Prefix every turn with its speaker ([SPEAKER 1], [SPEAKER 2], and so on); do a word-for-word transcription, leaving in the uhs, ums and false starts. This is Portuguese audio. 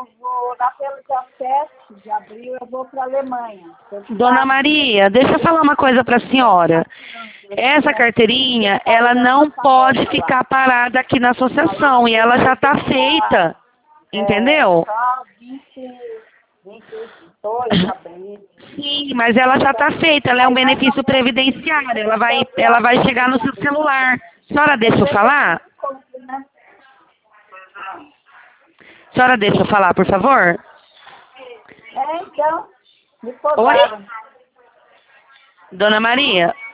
[SPEAKER 1] eu vou lá pelo dia sete de abril, eu vou para a Alemanha.
[SPEAKER 2] Dona Maria, deixa eu falar uma coisa para a senhora. Essa carteirinha, ela não pode ficar parada aqui na associação e ela já está feita, entendeu?
[SPEAKER 1] Só vinte, vinte e dois de abril.
[SPEAKER 2] Sim, mas ela já está feita, ela é um benefício previdenciário, ela vai, ela vai chegar no seu celular. A senhora deixa eu falar? A senhora deixa eu falar, por favor?
[SPEAKER 1] É, então, me
[SPEAKER 2] Oi?
[SPEAKER 1] podaram.
[SPEAKER 2] Dona Maria?